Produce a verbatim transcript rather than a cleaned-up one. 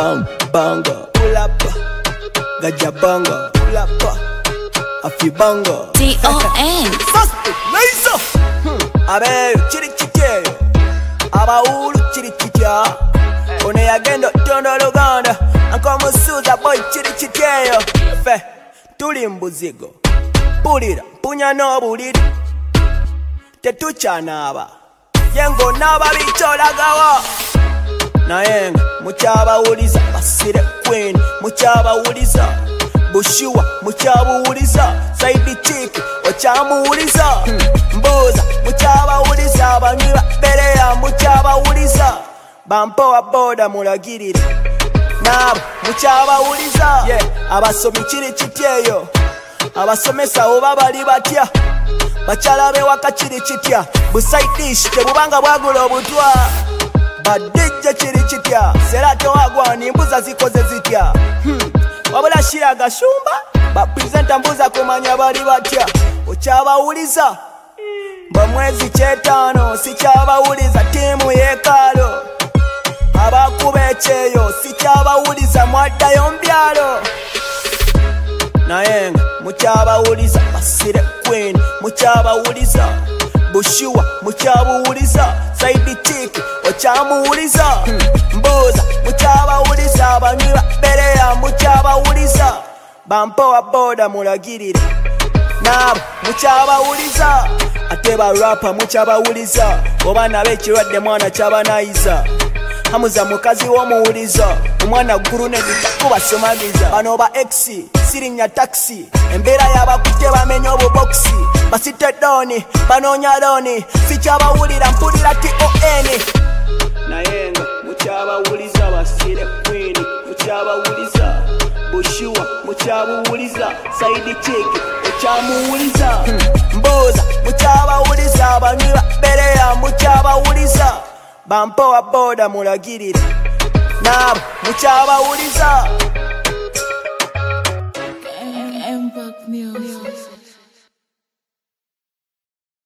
bang banga pull up gajabanga pull up afibanga D O N Laser abe chiri chikeyo abaulu chiri chikya one yagendo tondo luganda ankomusuza boy chiri chikeyo fe tuli mbuzigo pulira punya no buliri tetuchanaaba yengo naba bicholagawa nayenga mukyabawuliza basire queen mukyabawuliza bushiwa mukyabawuliza saidi chiki okyamuwuliza mbuza mukyabawuliza banywi babereya mukyabawuliza bampowa boda mulagirire nabo mukyabawuliza abasomi kiri kityeyo abasomesa oba bali batya bakyala bewaka kiri kitya busaidish tebubanga bwagula obutwa badijja kiri kitya serato wagwani mbuza zikoze zitya wabula shira gashumba bapresenta mbuza kumanya bali batya okyabawuliza bamwezi kyetaano sikyabawuliza timu yekalo abakuba ekyeyo sikyabawuliza mwaddayo mbyalo nayenga mukyabawuliza basire queen mukyabawuliza bushiwa mukyabawuliza saidi chiki okyamuwuliza mbuza mukyabawuliza abanywi babereya Habanayiza hamuza mukazi w'omuwuliza omwana ggulu neditakuba somagiza bano ba X sirinya taxi embeera y'abakutte bamenya obuboxi basite doni banoonya loni sikyabawulira mpulira T O N nayenga mukyabawuliza basire queen mukyabawuliza bushiwa mukyabawuliza saidi chiki okyamuwuliza mbuza mukyabawuliza abanywi babereya mukyabawuliza bampowa boda mulagirire nabo mukyabawuliza